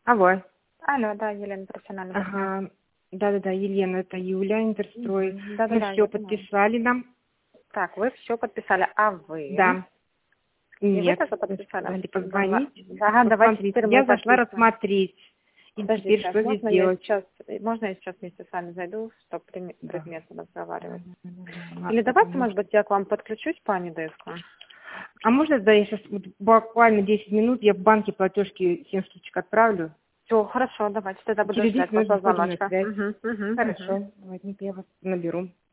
Алло. Алло, да, Елена, профессиональный партнер. Ага. Да-да-да, Елена, это Юля, Интерстрой. Да-да-да, Мы я все понимаю. подписали нам. Так, вы все подписали, а вы? Да. И вы Нет. тоже Вы подписали? сказали позвонить. Ага, давайте Посмотрите. теперь мы Я зашла подписываем. рассмотреть. И Подождите, теперь сейчас, что здесь делать? можно я сейчас вместе с вами зайду, чтобы Да. предметно разговаривать? Да. Или давайте, Потому может быть, я к вам подключусь по Анидеску? А можно, да, я сейчас буквально 10 минут, я в банке платежки 7 штучек отправлю. Все, хорошо, давайте, тогда буду Через ждать 10 минут вашего выходим на звоночка. связь. Угу. Хорошо, давайте я вас наберу.